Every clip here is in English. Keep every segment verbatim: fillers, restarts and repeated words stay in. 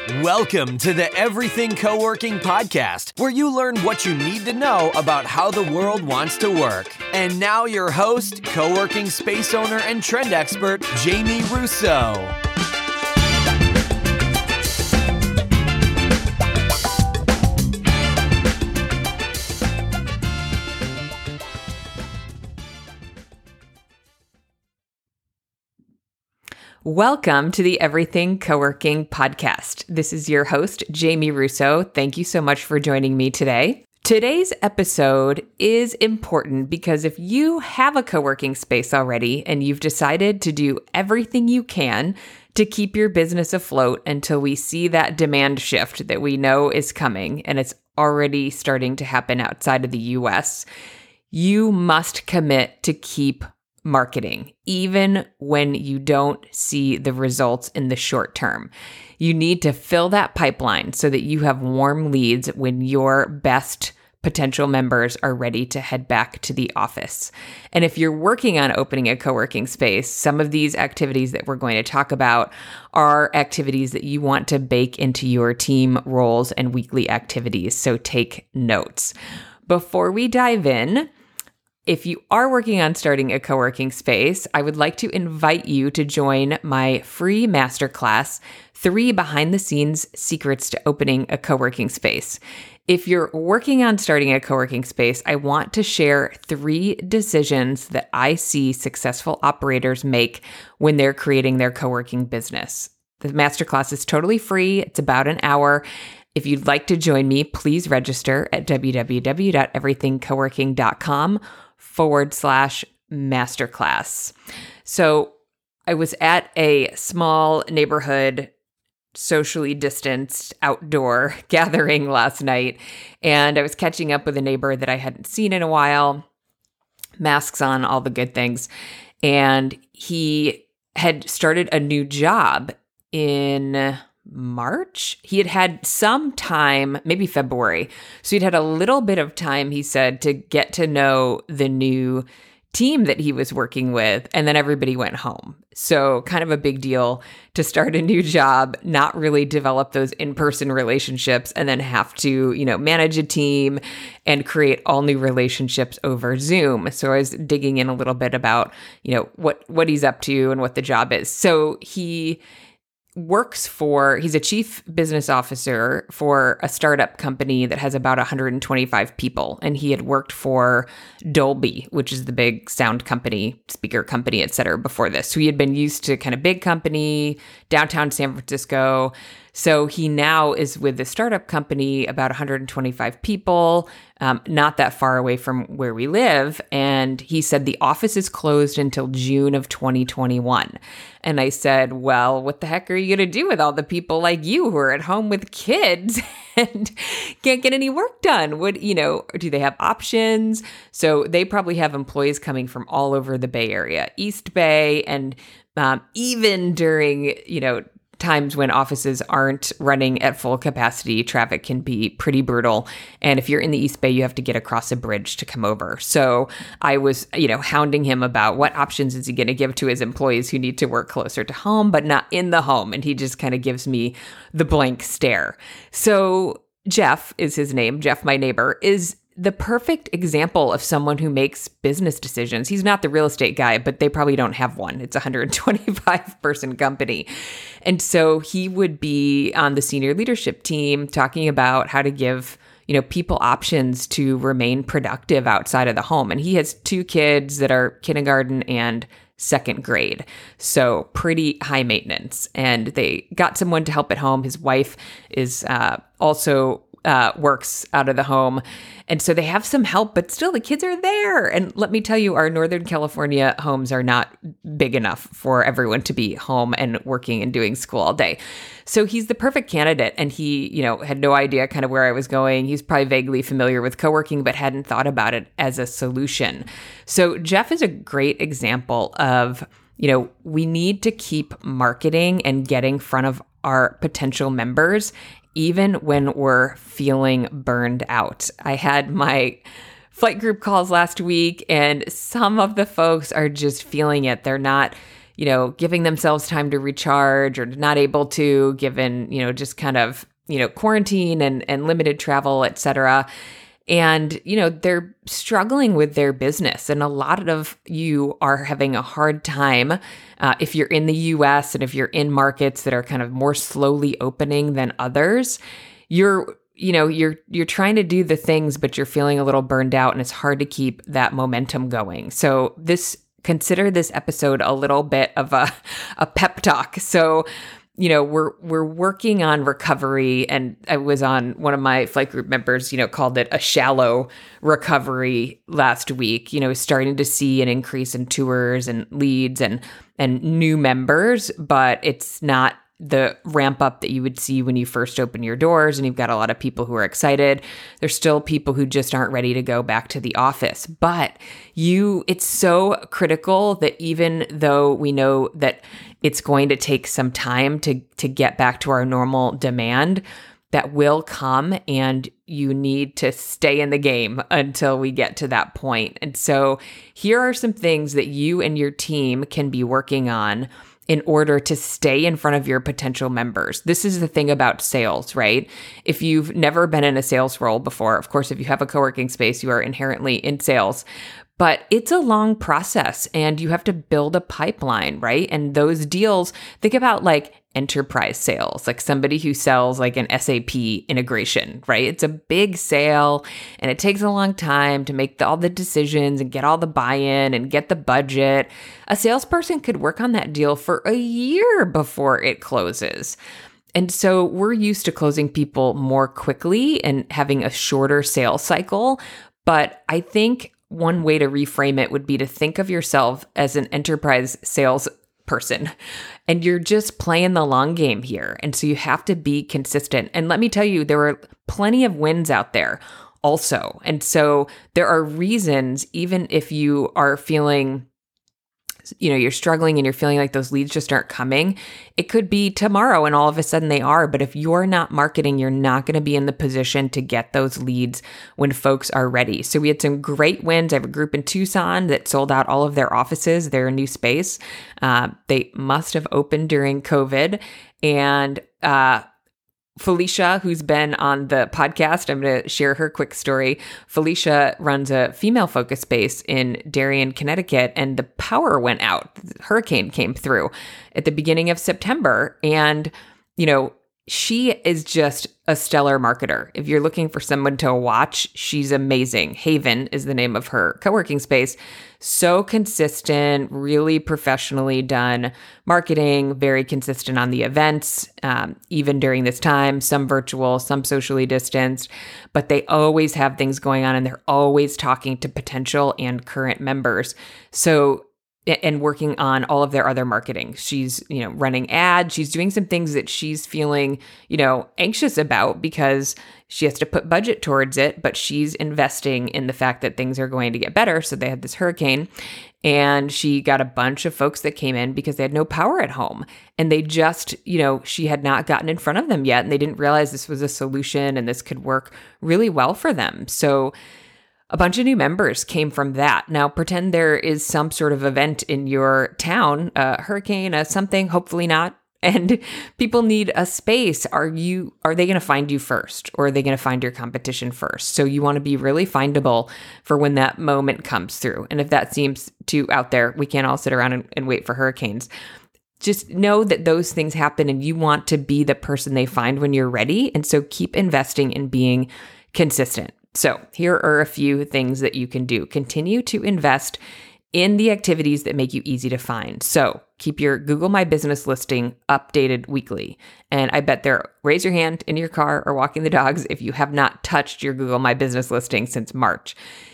Welcome to the Everything Co-working Podcast, where you learn what you need to know about how the world wants to work. And now your host, co-working space owner and trend expert, Jamie Russo. Welcome to the Everything Co-working Podcast. This is your host, Jamie Russo. Thank you so much for joining me today. Today's episode is important because if you have a co-working space already and you've decided to do everything you can to keep your business afloat until we see that demand shift that we know is coming, and it's already starting to happen outside of the U S, you must commit to keep marketing, even when you don't see the results in the short term. You need to fill that pipeline so that you have warm leads when your best potential members are ready to head back to the office. And if you're working on opening a co-working space, some of these activities that we're going to talk about are activities that you want to bake into your team roles and weekly activities. So take notes. Before we dive in, if you are working on starting a co-working space, I would like to invite you to join my free masterclass, Three Behind the Scenes Secrets to Opening a Co-working Space. If you're working on starting a co-working space, I want to share three decisions that I see successful operators make when they're creating their co-working business. The masterclass is totally free. It's about an hour. If you'd like to join me, please register at www.everythingcoworking.com forward slash masterclass. So I was at a small neighborhood, socially distanced outdoor gathering last night, and I was catching up with a neighbor that I hadn't seen in a while, masks on, all the good things. And he had started a new job in March. He had had some time, maybe February. So he'd had a little bit of time, he said, to get to know the new team that he was working with. And then everybody went home. So kind of a big deal to start a new job, not really develop those in-person relationships, and then have to, you know, manage a team and create all new relationships over Zoom. So I was digging in a little bit about, you know, what, what he's up to and what the job is. So he works for, he's a chief business officer for a startup company that has about one hundred twenty-five people. And he had worked for Dolby, which is the big sound company, speaker company, et cetera, before this. So he had been used to kind of big company, downtown San Francisco. So he now is with the startup company, about one hundred twenty-five people, um, not that far away from where we live. And he said the office is closed until June of twenty twenty-one. And I said, well, what the heck are you going to do with all the people like you who are at home with kids and can't get any work done? Would, you know, do they have options? So they probably have employees coming from all over the Bay Area, East Bay, and um, even during, you know, times when offices aren't running at full capacity, traffic can be pretty brutal. And if you're in the East Bay, you have to get across a bridge to come over. So I was, you know, hounding him about what options is he going to give to his employees who need to work closer to home, but not in the home. And he just kind of gives me the blank stare. So Jeff is his name. Jeff, my neighbor, is the perfect example of someone who makes business decisions. He's not the real estate guy, but they probably don't have one. It's a one hundred twenty-five person company. And so he would be on the senior leadership team talking about how to give, you know, people options to remain productive outside of the home. And he has two kids that are kindergarten and second grade. So pretty high maintenance. And they got someone to help at home. His wife is uh, also Uh, works out of the home. And so they have some help, but still the kids are there. And let me tell you, our Northern California homes are not big enough for everyone to be home and working and doing school all day. So he's the perfect candidate. And he, you know, had no idea kind of where I was going. He's probably vaguely familiar with co-working, but hadn't thought about it as a solution. So Jeff is a great example of, you know, we need to keep marketing and getting in front of our potential members even when we're feeling burned out. I had my flight group calls last week, and some of the folks are just feeling it. They're not, you know, giving themselves time to recharge or not able to, given, you know, just kind of, you know, quarantine and, and limited travel, et cetera. And, you know, they're struggling with their business. And a lot of you are having a hard time uh, if you're in the U S and if you're in markets that are kind of more slowly opening than others. You're, you know, you're you're trying to do the things, but you're feeling a little burned out and it's hard to keep that momentum going. So this, consider this episode a little bit of a, a pep talk. So you know, we're we're working on recovery, and I was on one of my flight group members, you know, called it a shallow recovery last week, you know, starting to see an increase in tours and leads and and new members, but it's not the ramp up that you would see when you first open your doors and you've got a lot of people who are excited. There's still people who just aren't ready to go back to the office. But you, it's so critical that even though we know that it's going to take some time to to get back to our normal demand, that will come, and you need to stay in the game until we get to that point. And so here are some things that you and your team can be working on in order to stay in front of your potential members. This is the thing about sales, right? If you've never been in a sales role before, of course, if you have a co-working space, you are inherently in sales. But it's a long process and you have to build a pipeline, right? And those deals, think about like enterprise sales, like somebody who sells like an S A P integration, right? It's a big sale and it takes a long time to make the, all the decisions and get all the buy-in and get the budget. A salesperson could work on that deal for a year before it closes. And so we're used to closing people more quickly and having a shorter sales cycle. But I think one way to reframe it would be to think of yourself as an enterprise sales person, and you're just playing the long game here. And so you have to be consistent. And let me tell you, there are plenty of wins out there also. And so there are reasons, even if you are feeling, you know, you're struggling and you're feeling like those leads just aren't coming, it could be tomorrow and all of a sudden they are. But if you're not marketing, you're not going to be in the position to get those leads when folks are ready. So we had some great wins. I have a group in Tucson that sold out all of their offices, their new space. Uh, they must have opened during COVID. And uh, Felicia, who's been on the podcast, I'm going to share her quick story. Felicia runs a female focus space in Darien, Connecticut, and the power went out. The hurricane came through at the beginning of September. And, you know, she is just a stellar marketer. If you're looking for someone to watch, she's amazing. Haven is the name of her co-working space. So consistent, really professionally done marketing, very consistent on the events, um, even during this time, some virtual, some socially distanced, but they always have things going on and they're always talking to potential and current members. So and working on all of their other marketing. She's, you know, running ads. She's doing some things that she's feeling, you know, anxious about because she has to put budget towards it, but she's investing in the fact that things are going to get better. So they had this hurricane and she got a bunch of folks that came in because they had no power at home and they just, you know, she had not gotten in front of them yet and they didn't realize this was a solution and this could work really well for them. So a bunch of new members came from that. Now, pretend there is some sort of event in your town, a hurricane, a something, hopefully not, and people need a space. Are you? Are they going to find you first, or are they going to find your competition first? So you want to be really findable for when that moment comes through. And if that seems too out there, we can't all sit around and, and wait for hurricanes. Just know that those things happen, and you want to be the person they find when you're ready. And so keep investing in being consistent. So here are a few things that you can do. Continue to invest in the activities that make you easy to find. So keep your Google My Business listing updated weekly. And I bet there, raise your hand in your car or walking the dogs if you have not touched your Google My Business listing since March.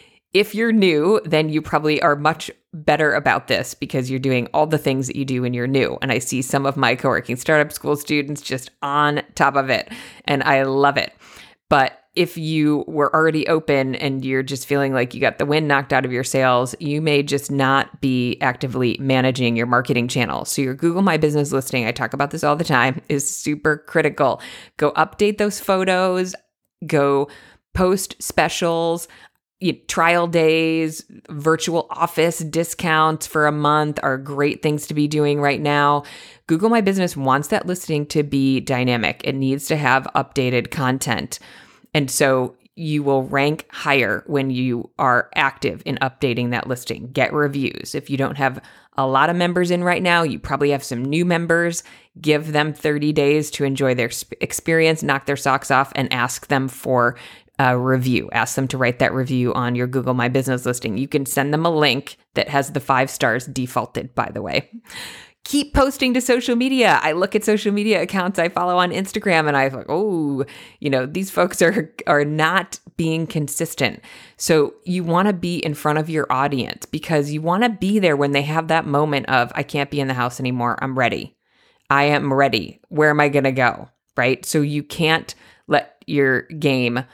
If you're new, then you probably are much better about this because you're doing all the things that you do when you're new. And I see some of my co-working startup school students just on top of it. And I love it. But if you were already open and you're just feeling like you got the wind knocked out of your sails, you may just not be actively managing your marketing channel. So your Google My Business listing, I talk about this all the time, is super critical. Go update those photos, go post specials. trial days, virtual office discounts for a month are great things to be doing right now. Google My Business wants that listing to be dynamic. It needs to have updated content. And so you will rank higher when you are active in updating that listing. Get reviews. If you don't have a lot of members in right now, you probably have some new members. Give them thirty days to enjoy their experience, knock their socks off, and ask them for a review. Ask them to write that review on your Google My Business listing. You can send them a link that has the five stars defaulted, by the way. Keep posting to social media. I look at social media accounts I follow on Instagram and I'm like, oh, you know, these folks are are not being consistent. So you want to be in front of your audience because you want to be there when they have that moment of, I can't be in the house anymore. I'm ready. I am ready. Where am I going to go? Right? So you can't let your game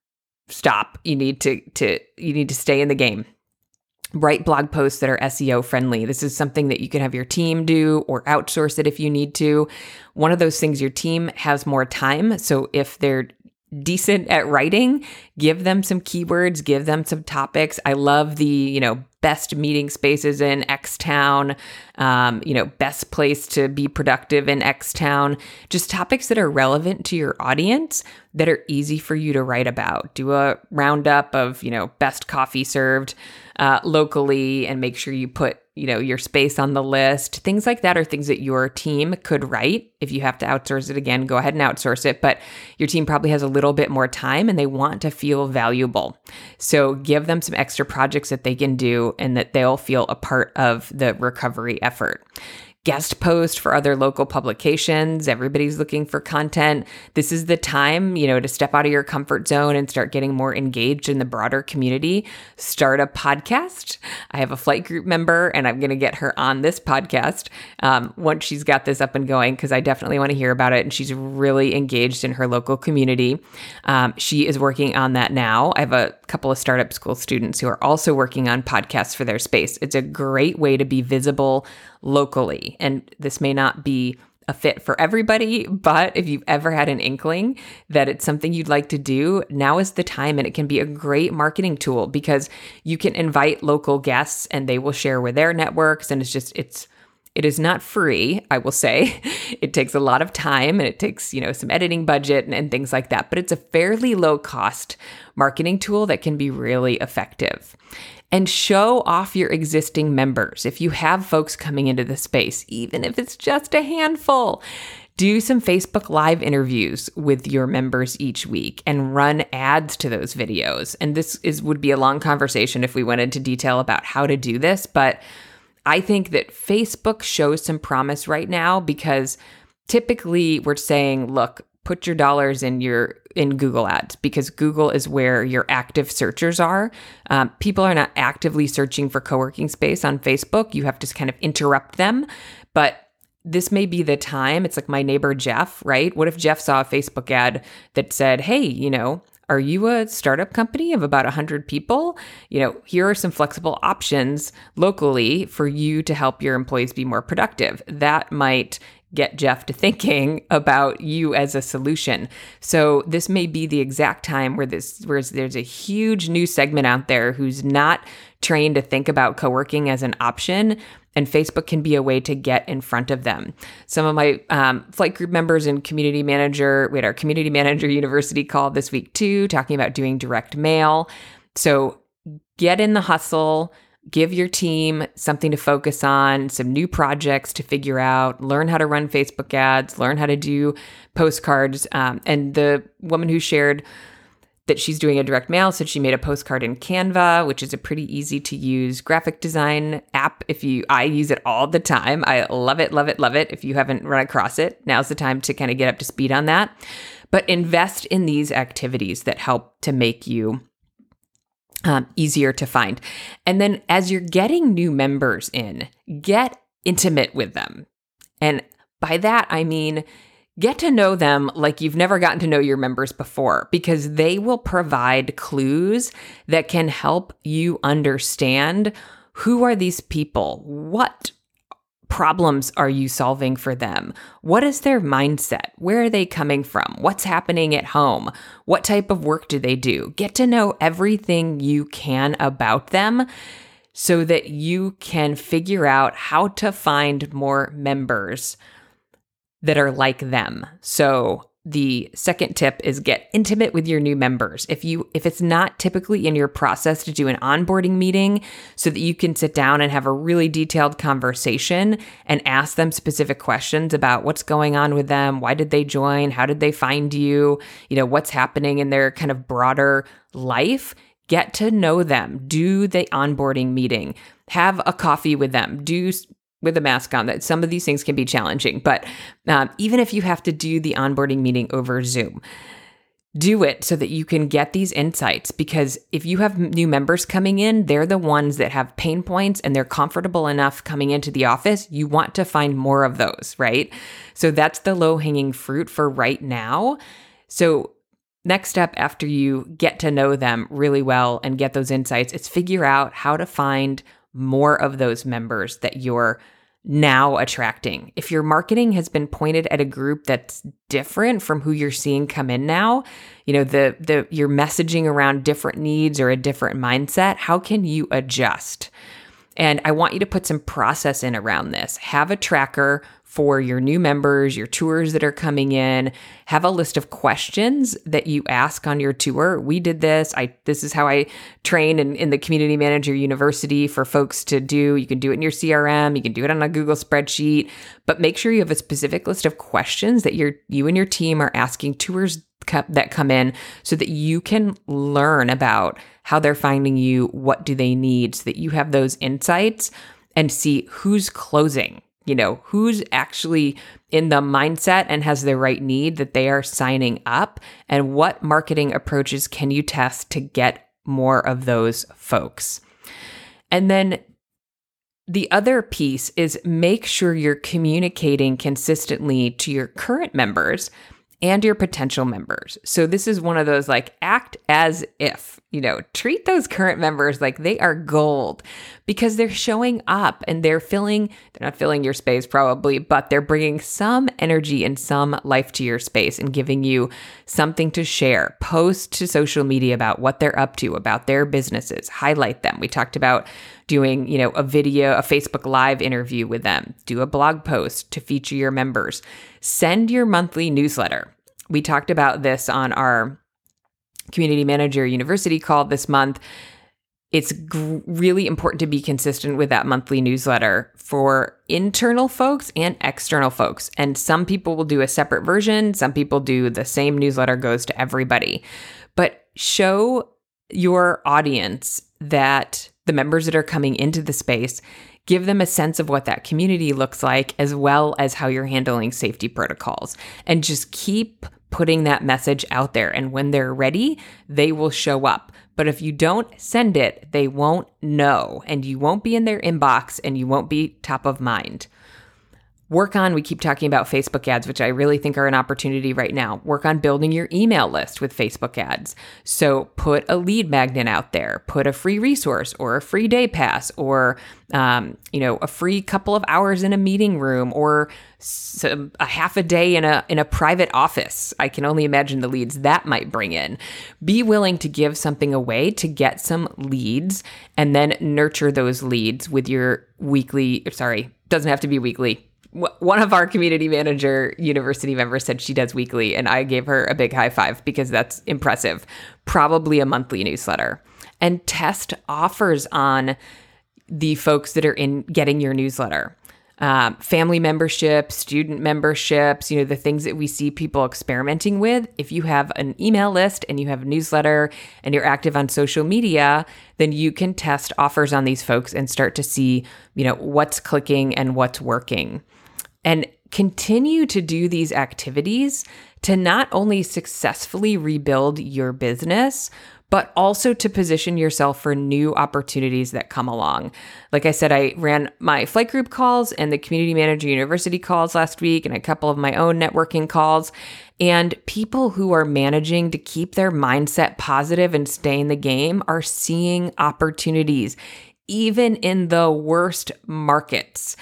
stop. You need to to you need to stay in the game. Write blog posts that are S E O friendly. This is something that you can have your team do or outsource it if you need to. One of those things, your team has more time. So if they're decent at writing, give them some keywords, give them some topics. I love the, you know, best meeting spaces in X town, um, you know, best place to be productive in X town, just topics that are relevant to your audience that are easy for you to write about. Do a roundup of, you know, best coffee served uh, locally and make sure you put, you know, your space on the list. Things like that are things that your team could write. If you have to outsource it again, go ahead and outsource it. But your team probably has a little bit more time and they want to feel valuable. So give them some extra projects that they can do and that they'll feel a part of the recovery effort. Guest post for other local publications. Everybody's looking for content. This is the time, you know, to step out of your comfort zone and start getting more engaged in the broader community. Start a podcast. I have a flight group member and I'm going to get her on this podcast um, once she's got this up and going because I definitely want to hear about it. And she's really engaged in her local community. Um, she is working on that now. I have a couple of startup school students who are also working on podcasts for their space. It's a great way to be visible locally. And this may not be a fit for everybody, but if you've ever had an inkling that it's something you'd like to do, now is the time. And it can be a great marketing tool because you can invite local guests and they will share with their networks. And it's just, it's, it is not free, I will say. It takes a lot of time and it takes, you know, some editing budget and, and things like that, but it's a fairly low cost marketing tool that can be really effective. And show off your existing members. If you have folks coming into the space, even if it's just a handful, do some Facebook Live interviews with your members each week and run ads to those videos. And this is would be a long conversation if we went into detail about how to do this, but I think that Facebook shows some promise right now because typically we're saying, look, put your dollars in your in Google Ads because Google is where your active searchers are. Um, people are not actively searching for co-working space on Facebook. You have to kind of interrupt them. But this may be the time. It's like my neighbor, Jeff, right? What if Jeff saw a Facebook ad that said, hey, you know, are you a startup company of about one hundred people? You know, here are some flexible options locally for you to help your employees be more productive. That might get Jeff to thinking about you as a solution. So this may be the exact time where this, where there's a huge new segment out there who's not trained to think about co-working as an option, and Facebook can be a way to get in front of them. Some of my um, flight group members and community manager, we had our community manager university call this week too, talking about doing direct mail. So get in the hustle. Give your team something to focus on, some new projects to figure out, learn how to run Facebook ads, learn how to do postcards. Um, and the woman who shared that she's doing a direct mail said she made a postcard in Canva, which is a pretty easy to use graphic design app. If you, I use it all the time. I love it, love it, love it. If you haven't run across it, now's the time to kind of get up to speed on that. But invest in these activities that help to make you Um, easier to find. And then as you're getting new members in, get intimate with them. And by that, I mean, get to know them like you've never gotten to know your members before, because they will provide clues that can help you understand who are these people? What problems are you solving for them? What is their mindset? Where are they coming from? What's happening at home? What type of work do they do? Get to know everything you can about them so that you can figure out how to find more members that are like them. So the second tip is get intimate with your new members. If you if it's not typically in your process to do an onboarding meeting so that you can sit down and have a really detailed conversation and ask them specific questions about what's going on with them, why did they join, how did they find you, you know, what's happening in their kind of broader life, get to know them, do the onboarding meeting, have a coffee with them, do with a mask on. That some of these things can be challenging, but um, even if you have to do the onboarding meeting over Zoom, do it so that you can get these insights. Because if you have new members coming in, they're the ones that have pain points and they're comfortable enough coming into the office. You want to find more of those, right? So that's the low-hanging fruit for right now. So next step after you get to know them really well and get those insights is figure out how to find more of those members that you're now attracting. If your marketing has been pointed at a group that's different from who you're seeing come in now, you know, the the you're messaging around different needs or a different mindset, how can you adjust? And I want you to put some process in around this. Have a tracker for your new members, your tours that are coming in. Have a list of questions that you ask on your tour. We did this. I this is how I train in, in the Community Manager University for folks to do. You can do it in your C R M. You can do it on a Google spreadsheet. But make sure you have a specific list of questions that you're, you and your team are asking tours that come in so that you can learn about how they're finding you, what do they need, so that you have those insights and see who's closing. You know, who's actually in the mindset and has the right need that they are signing up, and what marketing approaches can you test to get more of those folks. And then the other piece is make sure you're communicating consistently to your current members and your potential members. So this is one of those like act as if, you know, treat those current members like they are gold because they're showing up and they're filling, they're not filling your space probably, but they're bringing some energy and some life to your space and giving you something to share. Post to social media about what they're up to, about their businesses, highlight them. We talked about doing, you know, a video, a Facebook Live interview with them, do a blog post to feature your members, send your monthly newsletter. We talked about this on our Community Manager University call this month. It's gr- really important to be consistent with that monthly newsletter for internal folks and external folks. And some people will do a separate version. Some people do the same newsletter goes to everybody. But show your audience that the members that are coming into the space, give them a sense of what that community looks like, as well as how you're handling safety protocols. And just keep putting that message out there. And when they're ready, they will show up. But if you don't send it, they won't know, and you won't be in their inbox, and you won't be top of mind. Work on, we keep talking about Facebook ads, which I really think are an opportunity right now. Work on building your email list with Facebook ads. So put a lead magnet out there, put a free resource or a free day pass or, um, you know, a free couple of hours in a meeting room or some, a half a day in a, in a private office. I can only imagine the leads that might bring in. Be willing to give something away to get some leads and then nurture those leads with your weekly, sorry, doesn't have to be weekly. One of our Community Manager University members said she does weekly, and I gave her a big high five because that's impressive. Probably a monthly newsletter. And test offers on the folks that are in getting your newsletter. Um, family memberships, student memberships, you know, the things that we see people experimenting with. If you have an email list and you have a newsletter and you're active on social media, then you can test offers on these folks and start to see, you know, what's clicking and what's working. And continue to do these activities to not only successfully rebuild your business, but also to position yourself for new opportunities that come along. Like I said, I ran my flight group calls and the Community Manager University calls last week and a couple of my own networking calls. And people who are managing to keep their mindset positive and stay in the game are seeing opportunities, even in the worst markets.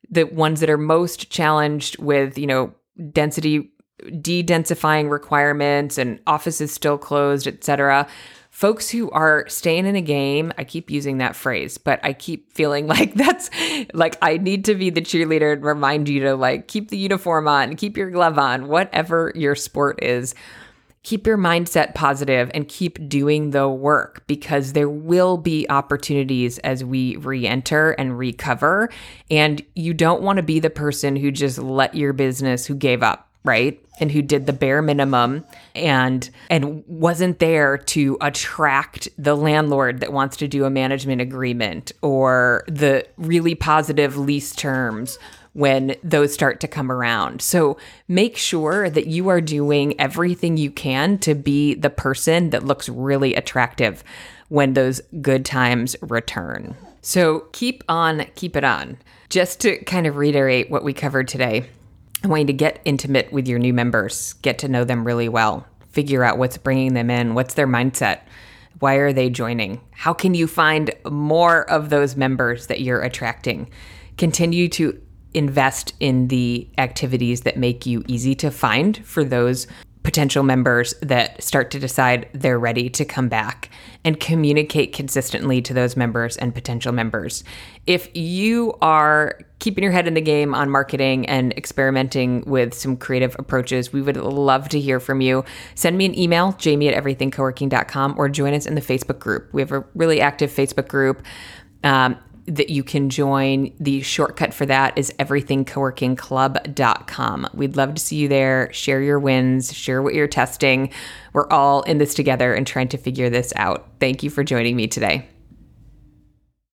the ones that are most challenged with, you know, density, de-densifying requirements and offices still closed, et cetera. Folks who are staying in a game, I keep using that phrase, but I keep feeling like that's like, I need to be the cheerleader and remind you to like, keep the uniform on, keep your glove on, whatever your sport is. Keep your mindset positive and keep doing the work, because there will be opportunities as we re-enter and recover. And you don't want to be the person who just let your business, who gave up, right? And who did the bare minimum and and wasn't there to attract the landlord that wants to do a management agreement or the really positive lease terms when those start to come around. So make sure that you are doing everything you can to be the person that looks really attractive when those good times return. So keep on, keep it on. Just to kind of reiterate what we covered today, I want you to get intimate with your new members, get to know them really well, figure out what's bringing them in, what's their mindset, why are they joining, how can you find more of those members that you're attracting, continue to invest in the activities that make you easy to find for those potential members that start to decide they're ready to come back, and communicate consistently to those members and potential members. If you are keeping your head in the game on marketing and experimenting with some creative approaches, we would love to hear from you. Send me an email, jamie at everything co working dot com, or join us in the Facebook group. We have a really active Facebook group um, that you can join. The shortcut for that is everything co working club dot com. We'd love to see you there. Share your wins, share what you're testing. We're all in this together and trying to figure this out. Thank you for joining me today.